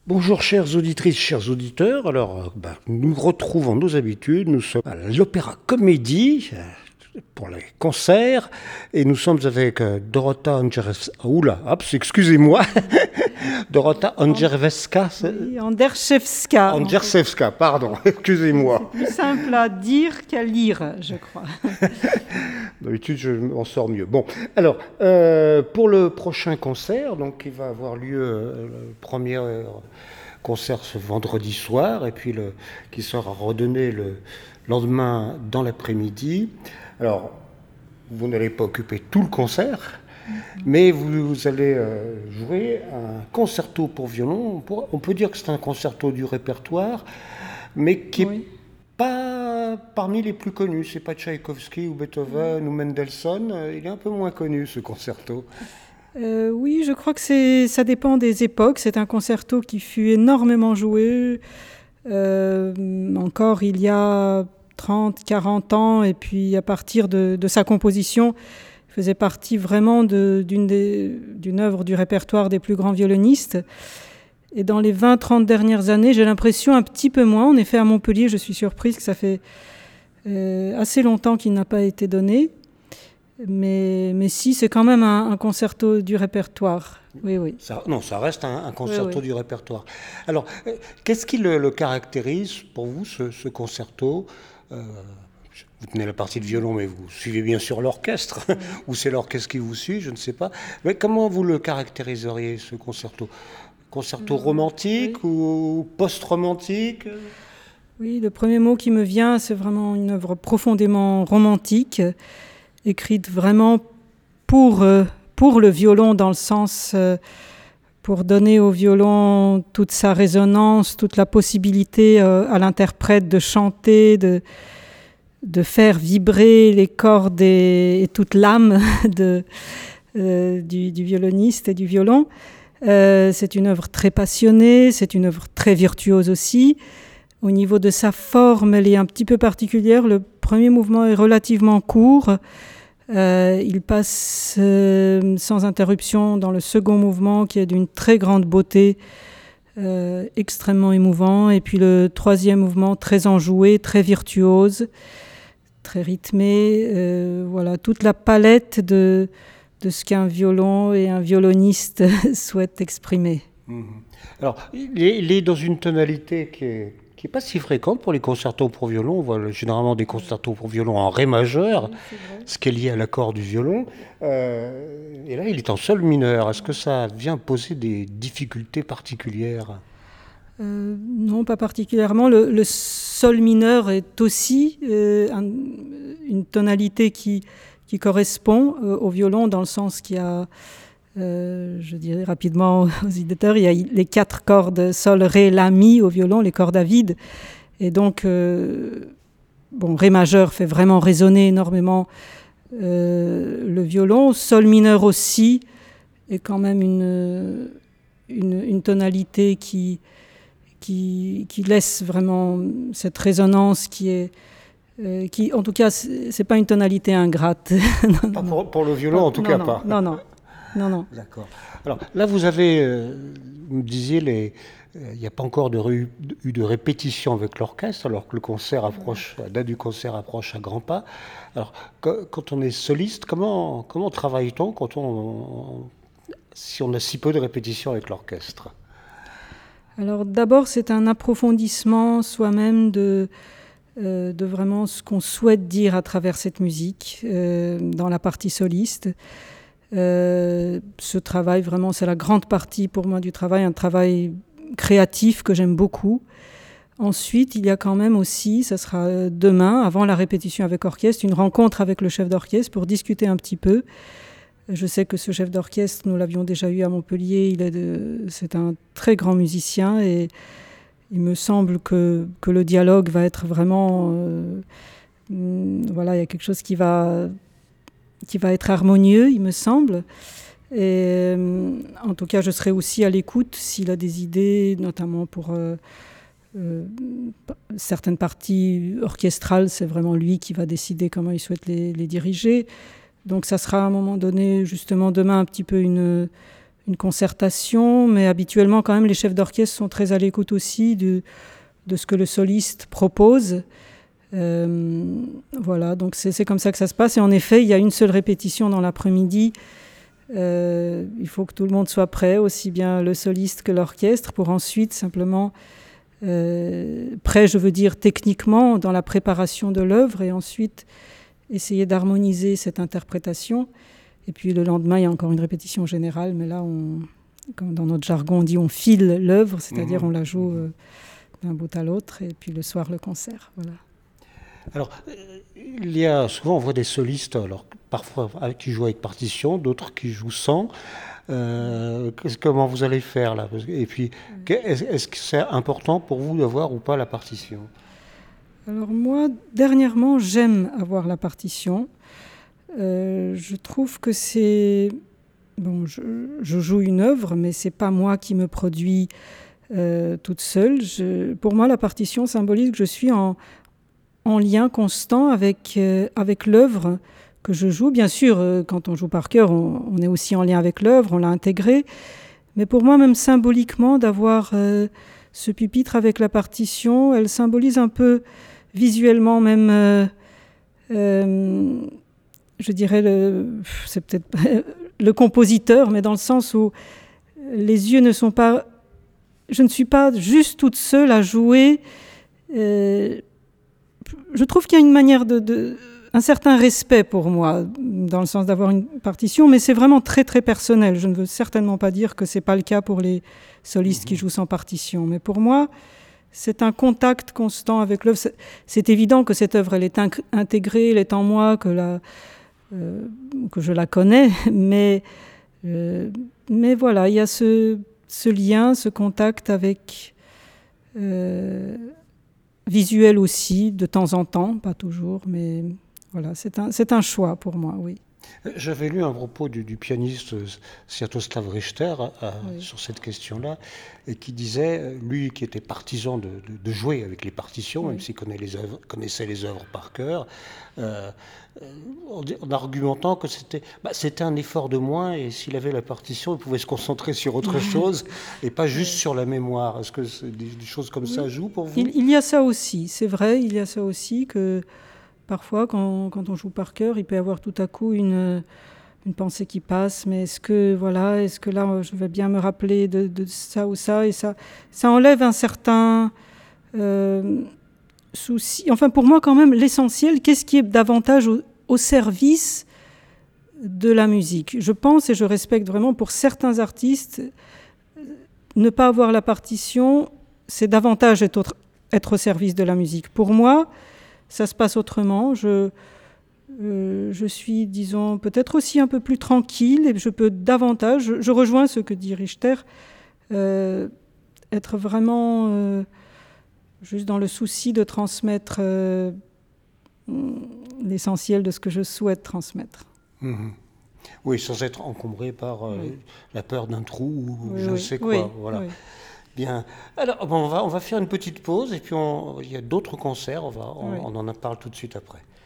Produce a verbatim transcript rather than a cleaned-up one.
Bonjour chères auditrices, chers auditeurs. Alors, euh, ben, nous retrouvons nos habitudes. Nous sommes à l'Opéra Comédie euh, pour les concerts et nous sommes avec euh, Dorota Andrzejewska. Oula, hop, excusez-moi. Dorota Andrzejewska. Oui, Andrzejewska. Andrzejewska, pardon, excusez-moi. C'est plus simple à dire qu'à lire, je crois. D'habitude, je m'en sors mieux. Bon, alors, euh, pour le prochain concert, donc, il va avoir lieu euh, le premier euh, concert ce vendredi soir, et puis le, qui sera redonné le lendemain dans l'après-midi. Alors, vous n'allez pas occuper tout le concert, mm-hmm. mais vous, vous allez euh, jouer un concerto pour violon. On, pour, on peut dire que c'est un concerto du répertoire, mais qui oui. est pas parmi les plus connus. C'est pas Tchaïkovski ou Beethoven mmh. ou Mendelssohn. Il est un peu moins connu, ce concerto. Euh, oui, je crois que c'est, ça dépend des époques. C'est un concerto qui fut énormément joué. Euh, encore il y a trente, quarante ans. Et puis à partir de, de sa composition, il faisait partie vraiment de, d'une, des, d'une œuvre du répertoire des plus grands violonistes. Et dans les vingt trente dernières années, j'ai l'impression un petit peu moins. En effet, à Montpellier, je suis surprise que ça fait euh, assez longtemps qu'il n'a pas été donné. Mais, mais si, c'est quand même un, un concerto du répertoire. Oui, oui. Ça, non, ça reste un, un concerto oui, oui. du répertoire. Alors, euh, qu'est-ce qui le, le caractérise pour vous, ce, ce concerto euh, Vous tenez la partie de violon, mais vous suivez bien sûr l'orchestre, oui. ou c'est l'orchestre qui vous suit, je ne sais pas. Mais comment vous le caractériseriez, ce concerto Concerto romantique oui. ou post-romantique? Oui, le premier mot qui me vient, c'est vraiment une œuvre profondément romantique, écrite vraiment pour, euh, pour le violon, dans le sens euh, pour donner au violon toute sa résonance, toute la possibilité euh, à l'interprète de chanter, de, de faire vibrer les cordes et, et toute l'âme de, euh, du, du violoniste et du violon. Euh, c'est une œuvre très passionnée, c'est une œuvre très virtuose aussi. Au niveau de sa forme, elle est un petit peu particulière. Le premier mouvement est relativement court. Euh, il passe euh, sans interruption dans le second mouvement qui est d'une très grande beauté, euh, extrêmement émouvant. Et puis le troisième mouvement très enjoué, très virtuose, très rythmé. Euh, voilà, toute la palette de... de ce qu'un violon et un violoniste souhaitent exprimer. Mmh. Alors, il est, il est dans une tonalité qui est, qui est pas si fréquente pour les concertos pour violon. On voit généralement des concertos pour violon en ré majeur, oui, ce qui est lié à l'accord du violon. Euh, et là, il est en sol mineur. Est-ce que ça vient poser des difficultés particulières ? Euh, non, pas particulièrement. Le, le sol mineur est aussi euh, un, une tonalité qui qui correspond euh, au violon, dans le sens qu'il y a, euh, je dirais rapidement aux éditeurs, il y a les quatre cordes sol, ré, la, mi au violon, les cordes à vide. Et donc, euh, bon, ré majeur fait vraiment résonner énormément euh, le violon. Sol mineur aussi est quand même une, une, une tonalité qui, qui, qui laisse vraiment cette résonance qui est Euh, qui, en tout cas, c'est, c'est pas une tonalité ingrate. non, pas pour, pour le violon, non, en tout non, cas non, pas. Non, non, non, non. D'accord. Alors là, vous avez, euh, vous me disiez, il n'y euh, a pas encore de, eu de répétition avec l'orchestre, alors que le concert approche, la date du concert approche à grands pas. Alors, que, quand on est soliste, comment, comment travaille-t-on quand on, on, si on a si peu de répétitions avec l'orchestre? Alors, d'abord, c'est un approfondissement soi-même de Euh, de vraiment ce qu'on souhaite dire à travers cette musique euh, dans la partie soliste. Euh, ce travail, vraiment, c'est la grande partie pour moi du travail, un travail créatif que j'aime beaucoup. Ensuite, il y a quand même aussi, ça sera demain, avant la répétition avec orchestre, une rencontre avec le chef d'orchestre pour discuter un petit peu. Je sais que ce chef d'orchestre, nous l'avions déjà eu à Montpellier, il est de, c'est un très grand musicien et il me semble que, que le dialogue va être vraiment... Euh, voilà, il y a quelque chose qui va, qui va être harmonieux, il me semble. Et, euh, en tout cas, je serai aussi à l'écoute s'il a des idées, notamment pour euh, euh, certaines parties orchestrales. C'est vraiment lui qui va décider comment il souhaite les, les diriger. Donc ça sera à un moment donné, justement demain, un petit peu une... une concertation, mais habituellement quand même les chefs d'orchestre sont très à l'écoute aussi de, de ce que le soliste propose. Euh, voilà, donc c'est, c'est comme ça que ça se passe. Et en effet, il y a une seule répétition dans l'après-midi. Euh, il faut que tout le monde soit prêt, aussi bien le soliste que l'orchestre, pour ensuite simplement, euh, prêt, je veux dire techniquement, dans la préparation de l'œuvre, et ensuite essayer d'harmoniser cette interprétation. Et puis le lendemain, il y a encore une répétition générale, mais là, on, comme dans notre jargon, on dit on file l'œuvre, c'est-à-dire mmh. on la joue euh, d'un bout à l'autre, et puis le soir, le concert. Voilà. Alors, il y a souvent, on voit des solistes, alors parfois qui jouent avec partition, d'autres qui jouent sans. Euh, comment vous allez faire là? Et puis, est-ce, est-ce que c'est important pour vous d'avoir ou pas la partition? Alors moi, dernièrement, j'aime avoir la partition. Euh, je trouve que c'est... Bon, je, je joue une œuvre, mais c'est pas moi qui me produis euh, toute seule. Je, pour moi, la partition symbolise que je suis en... en lien constant avec, euh, avec l'œuvre que je joue. Bien sûr, euh, quand on joue par cœur, on, on est aussi en lien avec l'œuvre, on l'a intégrée. Mais pour moi, même symboliquement, d'avoir euh, ce pupitre avec la partition, elle symbolise un peu visuellement même, euh, euh, je dirais, le, c'est peut-être le compositeur, mais dans le sens où les yeux ne sont pas... Je ne suis pas juste toute seule à jouer... Euh, Je trouve qu'il y a une manière de, de... un certain respect pour moi, dans le sens d'avoir une partition, mais c'est vraiment très très personnel. Je ne veux certainement pas dire que ce n'est pas le cas pour les solistes mmh. qui jouent sans partition. Mais pour moi, c'est un contact constant avec l'œuvre. C'est, c'est évident que cette œuvre, elle est inc- intégrée, elle est en moi, que, la, euh, que je la connais. Mais, euh, mais voilà, il y a ce, ce lien, ce contact avec... Euh, visuel aussi, de temps en temps, pas toujours, mais voilà, c'est un, c'est un choix pour moi, oui. J'avais lu un propos du, du pianiste Sviatoslav Richter à, oui. sur cette question-là, et qui disait, lui qui était partisan de, de, de jouer avec les partitions, oui. même s'il connaît les œuvres, connaissait les œuvres par cœur, euh, en, en argumentant que c'était, bah, c'était un effort de moins, et s'il avait la partition, il pouvait se concentrer sur autre chose, et pas juste sur la mémoire. Est-ce que c'est des, des choses comme oui. ça jouent pour vous? il, il y a ça aussi, c'est vrai, il y a ça aussi que... Parfois, quand, quand on joue par cœur, il peut y avoir tout à coup une, une pensée qui passe. Mais est-ce que, voilà, est-ce que là, je vais bien me rappeler de, de ça ou ça? Et ça, ça enlève un certain euh, souci. Enfin, pour moi, quand même, l'essentiel, qu'est-ce qui est davantage au, au service de la musique? Je pense et je respecte vraiment pour certains artistes, ne pas avoir la partition, c'est davantage être, être au service de la musique. Pour moi, ça se passe autrement. Je, euh, je suis, disons, peut-être aussi un peu plus tranquille et je peux davantage, je, je rejoins ce que dit Richter, euh, être vraiment euh, juste dans le souci de transmettre euh, l'essentiel de ce que je souhaite transmettre. Mmh. Oui, sans être encombré par euh, oui. la peur d'un trou ou oui, je ne oui. sais quoi. Oui. Voilà. Oui. Bien. Alors, bon, on va, on va faire une petite pause et puis on, il y a d'autres concerts, on, va, on, oui. on en parle tout de suite après.